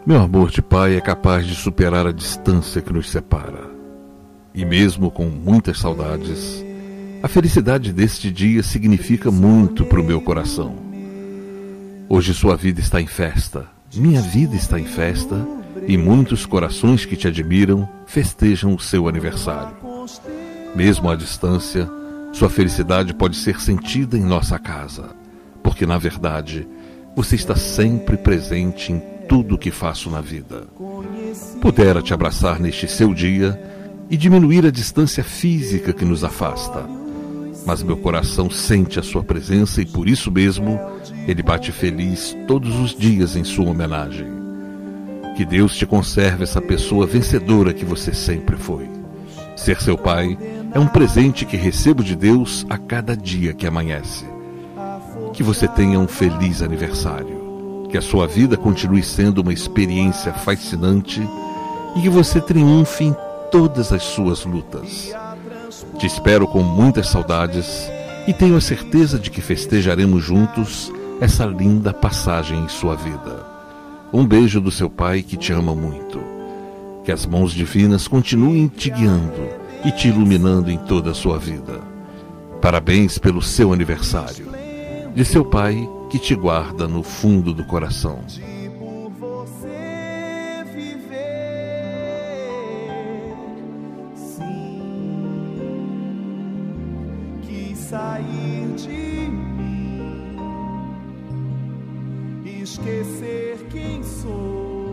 Meu amor de pai é capaz de superar a distância que nos separa. E mesmo com muitas saudades, a felicidade deste dia significa muito para o meu coração. Hoje sua vida está em festa, minha vida está em festa, e muitos corações que te admiram festejam o seu aniversário. Mesmo à distância, sua felicidade pode ser sentida em nossa casa, porque na verdade você está sempre presente em tudo o que faço na vida. Pudera te abraçar neste seu dia e diminuir a distância física que nos afasta. Mas meu coração sente a sua presença e por isso mesmo ele bate feliz todos os dias em sua homenagem. Que Deus te conserve essa pessoa vencedora que você sempre foi. Ser seu pai é um presente que recebo de Deus a cada dia que amanhece. Que você tenha um feliz aniversário. Que a sua vida continue sendo uma experiência fascinante e que você triunfe em todas as suas lutas. Te espero com muitas saudades e tenho a certeza de que festejaremos juntos essa linda passagem em sua vida. Um beijo do seu pai que te ama muito. Que as mãos divinas continuem te guiando e te iluminando em toda a sua vida. Parabéns pelo seu aniversário. De seu pai que te guarda no fundo do coração. Por você viver, sim, quis sair de mim, esquecer quem sou.